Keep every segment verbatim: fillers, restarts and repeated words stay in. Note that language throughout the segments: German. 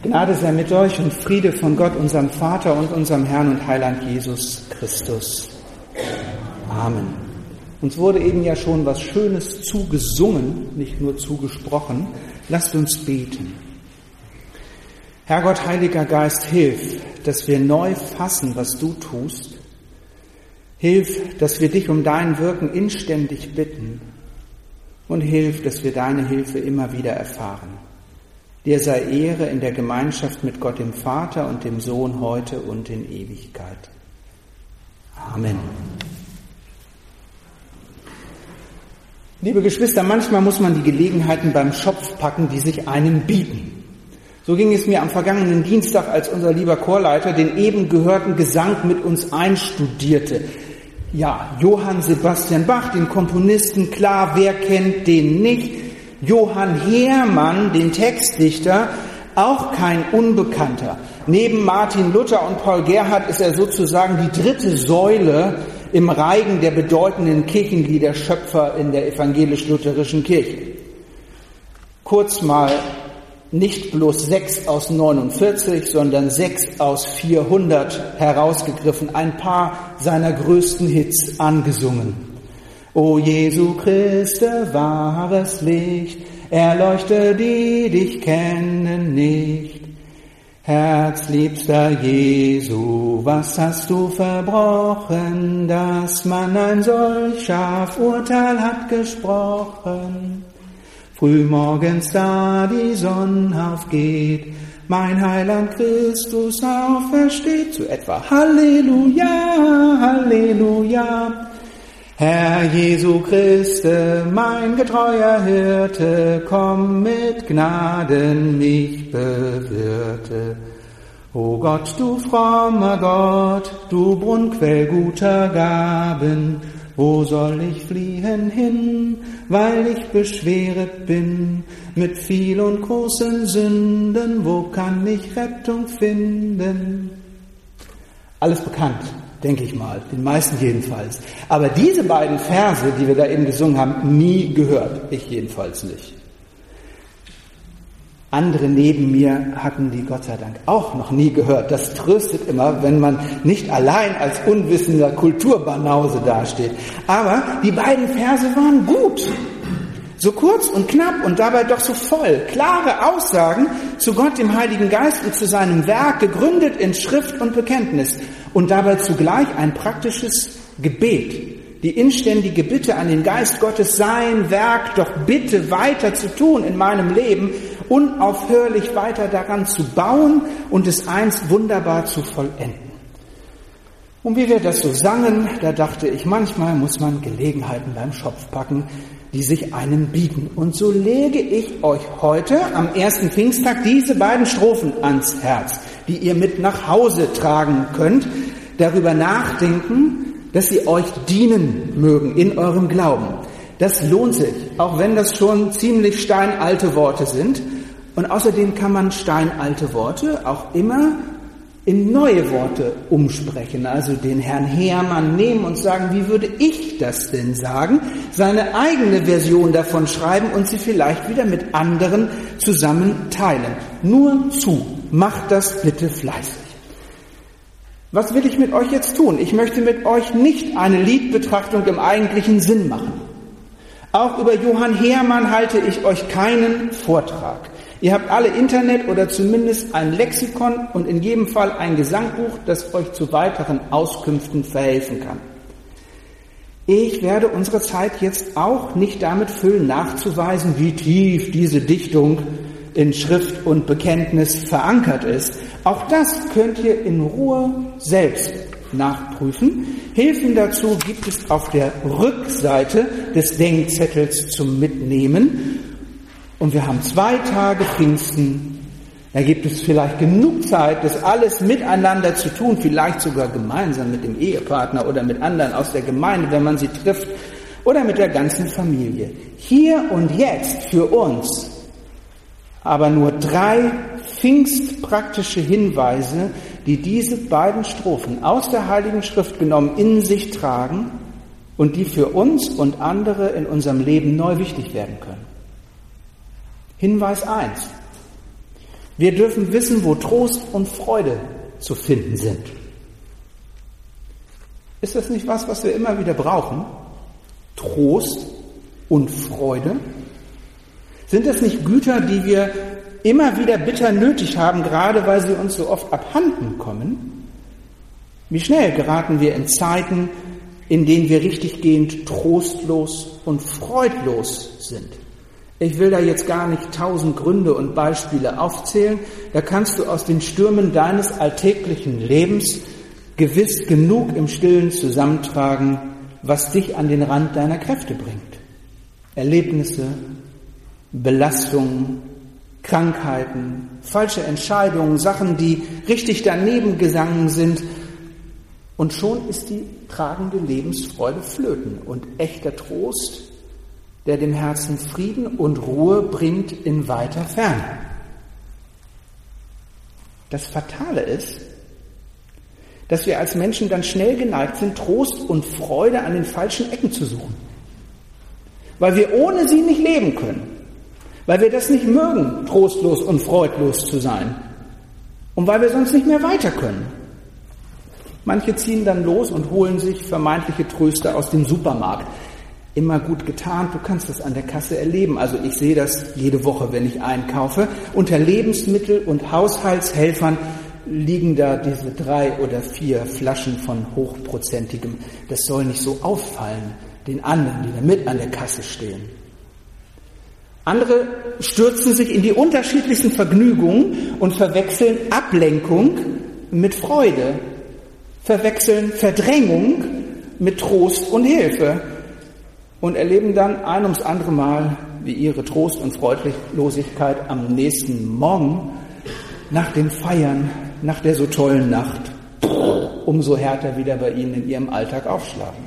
Gnade sei mit euch und Friede von Gott, unserem Vater und unserem Herrn und Heiland Jesus Christus. Amen. Uns wurde eben ja schon was Schönes zugesungen, nicht nur zugesprochen. Lasst uns beten. Herrgott, Heiliger Geist, hilf, dass wir neu fassen, was du tust. Hilf, dass wir dich um dein Wirken inständig bitten. Und hilf, dass wir deine Hilfe immer wieder erfahren. Dir sei Ehre in der Gemeinschaft mit Gott dem Vater und dem Sohn heute und in Ewigkeit. Amen. Liebe Geschwister, manchmal muss man die Gelegenheiten beim Schopf packen, die sich einem bieten. So ging es mir am vergangenen Dienstag, als unser lieber Chorleiter den eben gehörten Gesang mit uns einstudierte. Ja, Johann Sebastian Bach, den Komponisten, klar, wer kennt den nicht? Johann Heermann, den Textdichter, auch kein Unbekannter. Neben Martin Luther und Paul Gerhardt ist er sozusagen die dritte Säule im Reigen der bedeutenden Kirchenliederschöpfer in der evangelisch-lutherischen Kirche. Kurz mal nicht bloß sechs aus neunundvierzig, sondern sechs aus vierhundert herausgegriffen, ein paar seiner größten Hits angesungen. O Jesu Christe, wahres Licht, erleuchte die dich kennen nicht. Herzliebster Jesu, was hast du verbrochen, dass man ein solch scharf Urteil hat gesprochen? Frühmorgens, da die Sonne aufgeht, mein Heiland Christus aufersteht, zu etwa Halleluja, Halleluja. Herr Jesu Christe, mein getreuer Hirte, komm mit Gnaden mich bewirte. O Gott, du frommer Gott, du Brunnenquell guter Gaben, wo soll ich fliehen hin, weil ich beschweret bin mit viel und großen Sünden, wo kann ich Rettung finden? Alles bekannt, denke ich mal, den meisten jedenfalls. Aber diese beiden Verse, die wir da eben gesungen haben, nie gehört. Ich jedenfalls nicht. Andere neben mir hatten die Gott sei Dank auch noch nie gehört. Das tröstet immer, wenn man nicht allein als unwissender Kulturbanause dasteht. Aber die beiden Verse waren gut. So kurz und knapp und dabei doch so voll. Klare Aussagen zu Gott, dem Heiligen Geist und zu seinem Werk, gegründet in Schrift und Bekenntnis. Und dabei zugleich ein praktisches Gebet. Die inständige Bitte an den Geist Gottes, sein Werk doch bitte weiter zu tun in meinem Leben, unaufhörlich weiter daran zu bauen und es einst wunderbar zu vollenden. Und wie wir das so sangen, da dachte ich, manchmal muss man Gelegenheiten beim Schopf packen, die sich einem bieten. Und so lege ich euch heute am ersten Pfingsttag diese beiden Strophen ans Herz, die ihr mit nach Hause tragen könnt, darüber nachdenken, dass sie euch dienen mögen in eurem Glauben. Das lohnt sich, auch wenn das schon ziemlich steinalte Worte sind. Und außerdem kann man steinalte Worte auch immer in neue Worte umsprechen. Also den Herrn Heermann nehmen und sagen, wie würde ich das denn sagen? Seine eigene Version davon schreiben und sie vielleicht wieder mit anderen zusammen teilen. Nur zu, macht das bitte fleißig. Was will ich mit euch jetzt tun? Ich möchte mit euch nicht eine Liedbetrachtung im eigentlichen Sinn machen. Auch über Johann Heermann halte ich euch keinen Vortrag. Ihr habt alle Internet oder zumindest ein Lexikon und in jedem Fall ein Gesangbuch, das euch zu weiteren Auskünften verhelfen kann. Ich werde unsere Zeit jetzt auch nicht damit füllen, nachzuweisen, wie tief diese Dichtung in Schrift und Bekenntnis verankert ist. Auch das könnt ihr in Ruhe selbst nachprüfen. Hilfen dazu gibt es auf der Rückseite des Denkzettels zum Mitnehmen. Und wir haben zwei Tage Pfingsten. Da gibt es vielleicht genug Zeit, das alles miteinander zu tun, vielleicht sogar gemeinsam mit dem Ehepartner oder mit anderen aus der Gemeinde, wenn man sie trifft, oder mit der ganzen Familie. Hier und jetzt für uns aber nur drei pfingstpraktische Hinweise, die diese beiden Strophen aus der Heiligen Schrift genommen in sich tragen und die für uns und andere in unserem Leben neu wichtig werden können. Hinweis eins. Wir dürfen wissen, wo Trost und Freude zu finden sind. Ist das nicht was, was wir immer wieder brauchen? Trost und Freude? Sind das nicht Güter, die wir immer wieder bitter nötig haben, gerade weil sie uns so oft abhanden kommen? Wie schnell geraten wir in Zeiten, in denen wir richtiggehend trostlos und freudlos sind? Ich will da jetzt gar nicht tausend Gründe und Beispiele aufzählen. Da kannst du aus den Stürmen deines alltäglichen Lebens gewiss genug im Stillen zusammentragen, was dich an den Rand deiner Kräfte bringt. Erlebnisse, Belastungen, Krankheiten, falsche Entscheidungen, Sachen, die richtig daneben gegangen sind. Und schon ist die tragende Lebensfreude flöten und echter Trost, der dem Herzen Frieden und Ruhe bringt in weiter Ferne. Das Fatale ist, dass wir als Menschen dann schnell geneigt sind, Trost und Freude an den falschen Ecken zu suchen. Weil wir ohne sie nicht leben können. Weil wir das nicht mögen, trostlos und freudlos zu sein. Und weil wir sonst nicht mehr weiter können. Manche ziehen dann los und holen sich vermeintliche Tröster aus dem Supermarkt. Immer gut getarnt, du kannst das an der Kasse erleben. Also ich sehe das jede Woche, wenn ich einkaufe. Unter Lebensmittel- und Haushaltshelfern liegen da diese drei oder vier Flaschen von hochprozentigem. Das soll nicht so auffallen, den anderen, die da mit an der Kasse stehen. Andere stürzen sich in die unterschiedlichsten Vergnügungen und verwechseln Ablenkung mit Freude, verwechseln Verdrängung mit Trost und Hilfe und erleben dann ein ums andere Mal, wie ihre Trost- und Freudlosigkeit am nächsten Morgen nach dem Feiern, nach der so tollen Nacht, umso härter wieder bei ihnen in ihrem Alltag aufschlagen.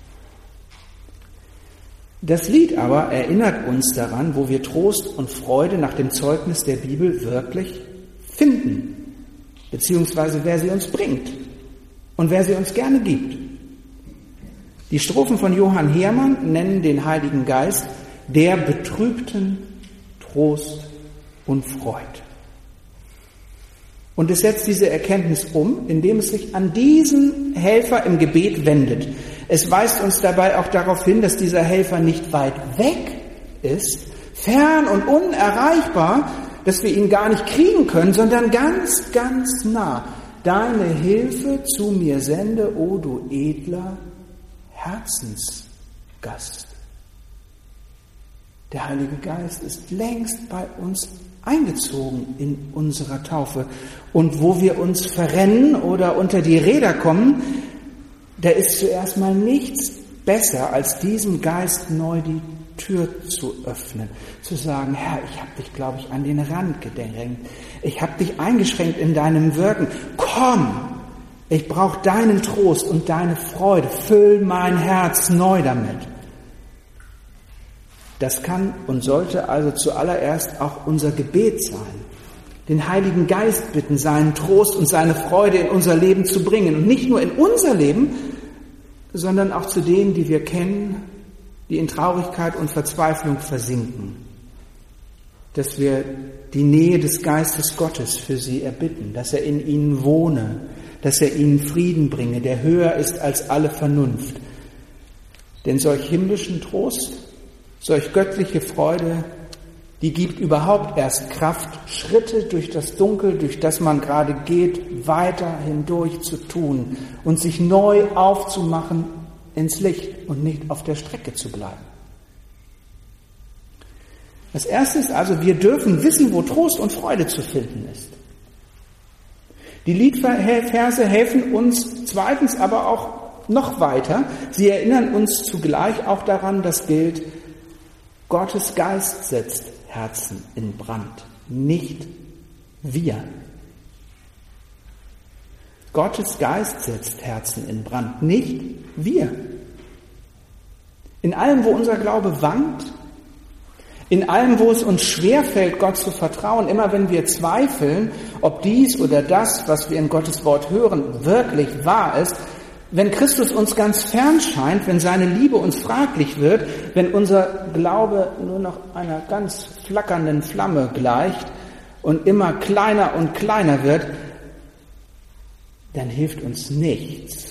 Das Lied aber erinnert uns daran, wo wir Trost und Freude nach dem Zeugnis der Bibel wirklich finden, beziehungsweise wer sie uns bringt und wer sie uns gerne gibt. Die Strophen von Johann Heermann nennen den Heiligen Geist der betrübten Trost und Freude. Und es setzt diese Erkenntnis um, indem es sich an diesen Helfer im Gebet wendet. Es weist uns dabei auch darauf hin, dass dieser Helfer nicht weit weg ist, fern und unerreichbar, dass wir ihn gar nicht kriegen können, sondern ganz, ganz nah. Deine Hilfe zu mir sende, o du edler Herzensgast. Der Heilige Geist ist längst bei uns eingezogen in unserer Taufe. Und wo wir uns verrennen oder unter die Räder kommen, da ist zuerst mal nichts besser, als diesem Geist neu die Tür zu öffnen. Zu sagen, Herr, ich habe dich, glaube ich, an den Rand gedrängt. Ich habe dich eingeschränkt in deinem Wirken. Komm, ich brauche deinen Trost und deine Freude. Füll mein Herz neu damit. Das kann und sollte also zuallererst auch unser Gebet sein. Den Heiligen Geist bitten, seinen Trost und seine Freude in unser Leben zu bringen. Und nicht nur in unser Leben, sondern auch zu denen, die wir kennen, die in Traurigkeit und Verzweiflung versinken. Dass wir die Nähe des Geistes Gottes für sie erbitten, dass er in ihnen wohne, dass er ihnen Frieden bringe, der höher ist als alle Vernunft. Denn solch himmlischen Trost, solch göttliche Freude, die gibt überhaupt erst Kraft, Schritte durch das Dunkel, durch das man gerade geht, weiter hindurch zu tun und sich neu aufzumachen ins Licht und nicht auf der Strecke zu bleiben. Das Erste ist also, wir dürfen wissen, wo Trost und Freude zu finden ist. Die Liedverse helfen uns zweitens aber auch noch weiter. Sie erinnern uns zugleich auch daran, dass gilt, Gottes Geist setzt Herzen in Brand, nicht wir. Gottes Geist setzt Herzen in Brand, nicht wir. In allem, wo unser Glaube wankt, in allem, wo es uns schwerfällt, Gott zu vertrauen, immer wenn wir zweifeln, ob dies oder das, was wir in Gottes Wort hören, wirklich wahr ist, wenn Christus uns ganz fern scheint, wenn seine Liebe uns fraglich wird, wenn unser Glaube nur noch einer ganz flackernden Flamme gleicht und immer kleiner und kleiner wird, dann hilft uns nichts.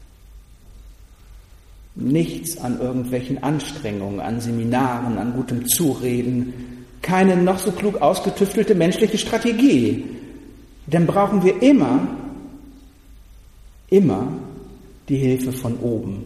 Nichts an irgendwelchen Anstrengungen, an Seminaren, an gutem Zureden, keine noch so klug ausgetüftelte menschliche Strategie. Dann brauchen wir immer, immer die Hilfe von oben.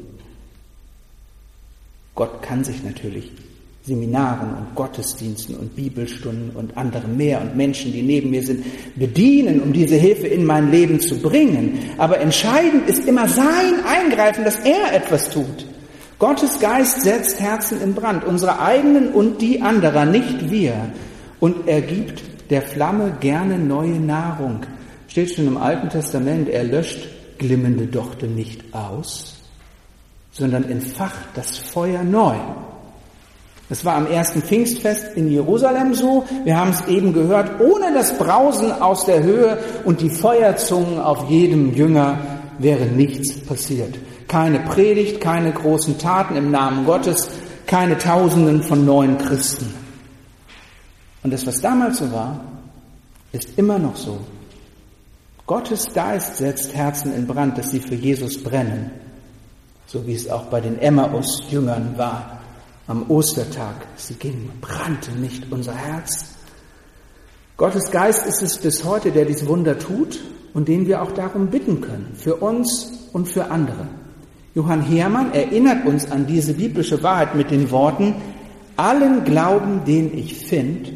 Gott kann sich natürlich Seminaren und Gottesdiensten und Bibelstunden und andere mehr und Menschen, die neben mir sind, bedienen, um diese Hilfe in mein Leben zu bringen. Aber entscheidend ist immer sein Eingreifen, dass er etwas tut. Gottes Geist setzt Herzen in Brand, unsere eigenen und die anderer, nicht wir. Und er gibt der Flamme gerne neue Nahrung. Steht schon im Alten Testament, er löscht glimmende Dochte nicht aus, sondern entfacht das Feuer neu. Das war am ersten Pfingstfest in Jerusalem so. Wir haben es eben gehört, ohne das Brausen aus der Höhe und die Feuerzungen auf jedem Jünger wäre nichts passiert. Keine Predigt, keine großen Taten im Namen Gottes, keine Tausenden von neuen Christen. Und das, was damals so war, ist immer noch so. Gottes Geist setzt Herzen in Brand, dass sie für Jesus brennen. So wie es auch bei den Emmaus-Jüngern war. Am Ostertag, sie gingen, brannte nicht unser Herz. Gottes Geist ist es bis heute, der dies Wunder tut und den wir auch darum bitten können, für uns und für andere. Johann Heermann erinnert uns an diese biblische Wahrheit mit den Worten: Allen Glauben, den ich finde,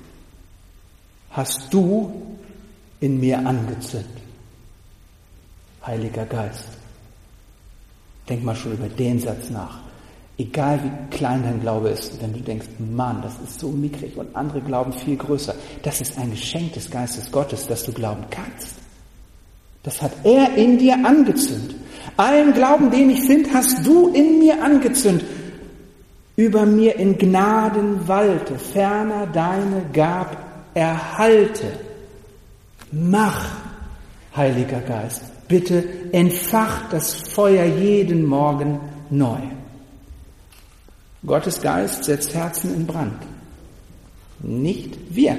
hast du in mir angezündet. Heiliger Geist. Denk mal schon über den Satz nach. Egal wie klein dein Glaube ist, wenn du denkst, Mann, das ist so mickrig und andere glauben viel größer. Das ist ein Geschenk des Geistes Gottes, dass du glauben kannst. Das hat er in dir angezündet. Allen Glauben, den ich finde, hast du in mir angezündet. Über mir in Gnaden walte, ferner deine Gab erhalte. Mach, Heiliger Geist, bitte entfach das Feuer jeden Morgen neu. Gottes Geist setzt Herzen in Brand. Nicht wir.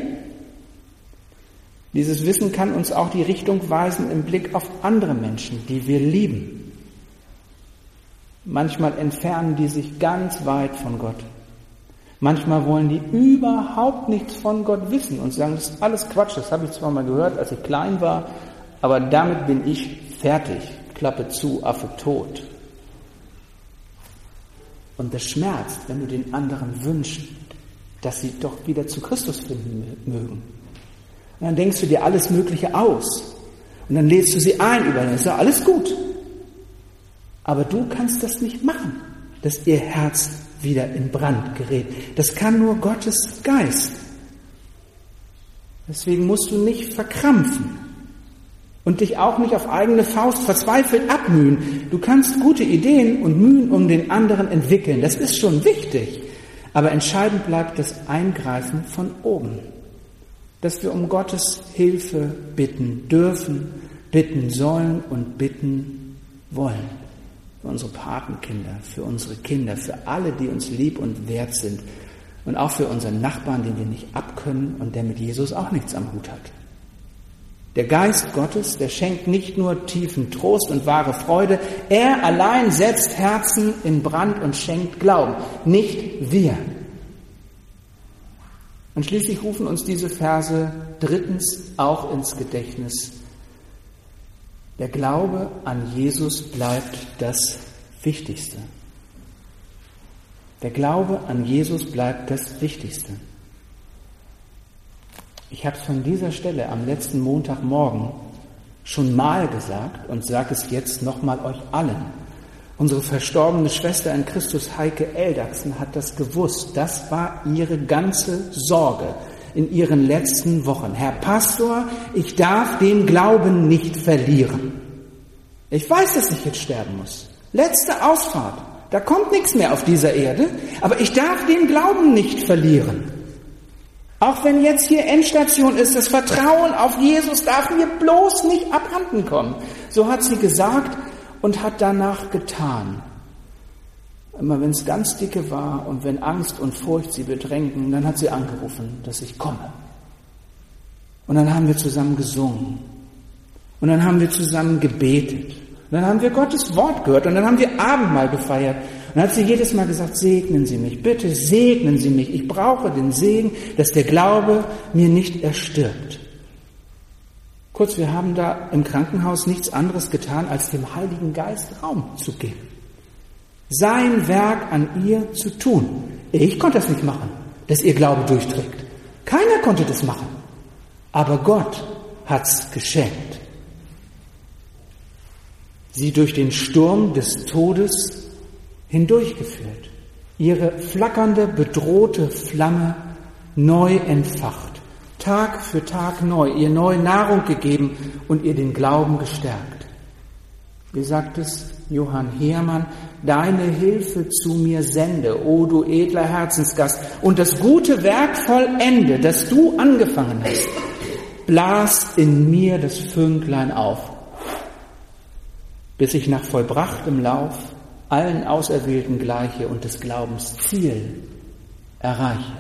Dieses Wissen kann uns auch die Richtung weisen im Blick auf andere Menschen, die wir lieben. Manchmal entfernen die sich ganz weit von Gott. Manchmal wollen die überhaupt nichts von Gott wissen und sagen, das ist alles Quatsch, das habe ich zwar mal gehört, als ich klein war, aber damit bin ich fertig. Klappe zu, Affe tot. Und das schmerzt, wenn du den anderen wünschst, dass sie doch wieder zu Christus finden mögen. Und dann denkst du dir alles Mögliche aus. Und dann lädst du sie ein über den. Ist ja alles gut. Aber du kannst das nicht machen, dass ihr Herz wieder in Brand gerät. Das kann nur Gottes Geist. Deswegen musst du nicht verkrampfen und dich auch nicht auf eigene Faust verzweifelt abmühen. Du kannst gute Ideen und Mühen um den anderen entwickeln. Das ist schon wichtig. Aber entscheidend bleibt das Eingreifen von oben. Dass wir um Gottes Hilfe bitten dürfen, bitten sollen und bitten wollen. Für unsere Patenkinder, für unsere Kinder, für alle, die uns lieb und wert sind. Und auch für unseren Nachbarn, den wir nicht abkönnen und der mit Jesus auch nichts am Hut hat. Der Geist Gottes, der schenkt nicht nur tiefen Trost und wahre Freude, er allein setzt Herzen in Brand und schenkt Glauben, nicht wir. Und schließlich rufen uns diese Verse drittens auch ins Gedächtnis. Der Glaube an Jesus bleibt das Wichtigste. Der Glaube an Jesus bleibt das Wichtigste. Ich habe es von dieser Stelle am letzten Montagmorgen schon mal gesagt und sage es jetzt nochmal euch allen. Unsere verstorbene Schwester in Christus, Heike Eldachsen, hat das gewusst. Das war ihre ganze Sorge in ihren letzten Wochen. Herr Pastor, ich darf den Glauben nicht verlieren. Ich weiß, dass ich jetzt sterben muss. Letzte Ausfahrt. Da kommt nichts mehr auf dieser Erde. Aber ich darf den Glauben nicht verlieren. Auch wenn jetzt hier Endstation ist, das Vertrauen auf Jesus darf mir bloß nicht abhanden kommen. So hat sie gesagt und hat danach getan. Immer wenn es ganz dicke war und wenn Angst und Furcht sie bedrängten, dann hat sie angerufen, dass ich komme. Und dann haben wir zusammen gesungen. Und dann haben wir zusammen gebetet. Und dann haben wir Gottes Wort gehört. Und dann haben wir Abendmahl gefeiert. Und dann hat sie jedes Mal gesagt, segnen Sie mich, bitte segnen Sie mich. Ich brauche den Segen, dass der Glaube mir nicht erstirbt. Kurz, wir haben da im Krankenhaus nichts anderes getan, als dem Heiligen Geist Raum zu geben. Sein Werk an ihr zu tun. Ich konnte das nicht machen, dass ihr Glaube durchträgt. Keiner konnte das machen. Aber Gott hat's geschenkt. Sie durch den Sturm des Todes hindurchgeführt. Ihre flackernde, bedrohte Flamme neu entfacht. Tag für Tag neu, ihr neue Nahrung gegeben und ihr den Glauben gestärkt. Wie sagt es Johann Heermann, deine Hilfe zu mir sende, o du edler Herzensgast, und das gute Werk vollende, das du angefangen hast. Blas in mir das Fünklein auf, bis ich nach vollbrachtem Lauf allen Auserwählten gleiche und des Glaubens Ziel erreiche.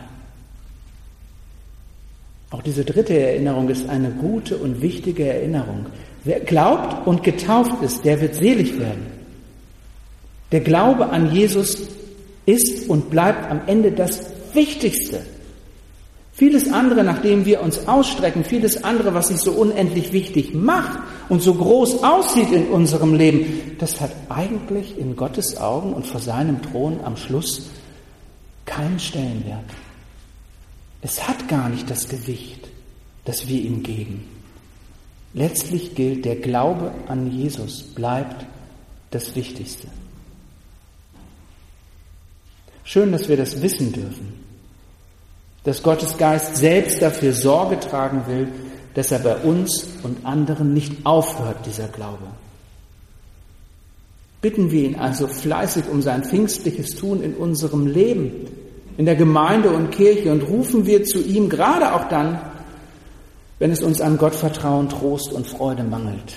Auch diese dritte Erinnerung ist eine gute und wichtige Erinnerung. Wer glaubt und getauft ist, der wird selig werden. Der Glaube an Jesus ist und bleibt am Ende das Wichtigste. Vieles andere, nach dem wir uns ausstrecken, vieles andere, was sich so unendlich wichtig macht und so groß aussieht in unserem Leben, das hat eigentlich in Gottes Augen und vor seinem Thron am Schluss keinen Stellenwert. Es hat gar nicht das Gewicht, das wir ihm geben. Letztlich gilt, der Glaube an Jesus bleibt das Wichtigste. Schön, dass wir das wissen dürfen, dass Gottes Geist selbst dafür Sorge tragen will, dass er bei uns und anderen nicht aufhört, dieser Glaube. Bitten wir ihn also fleißig um sein pfingstliches Tun in unserem Leben, in der Gemeinde und Kirche, und rufen wir zu ihm, gerade auch dann, wenn es uns an Gottvertrauen, Trost und Freude mangelt.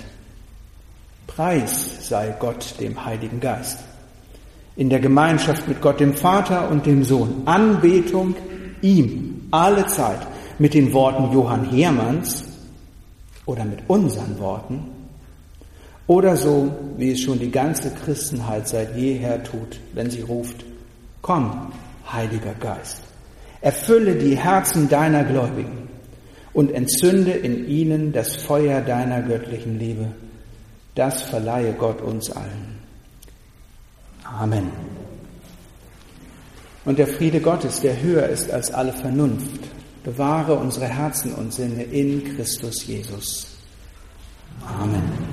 Preis sei Gott dem Heiligen Geist. In der Gemeinschaft mit Gott dem Vater und dem Sohn. Anbetung ihm alle Zeit mit den Worten Johann Heermanns oder mit unseren Worten oder so, wie es schon die ganze Christenheit seit jeher tut, wenn sie ruft, komm, Heiliger Geist, erfülle die Herzen deiner Gläubigen und entzünde in ihnen das Feuer deiner göttlichen Liebe. Das verleihe Gott uns allen. Amen. Und der Friede Gottes, der höher ist als alle Vernunft, bewahre unsere Herzen und Sinne in Christus Jesus. Amen.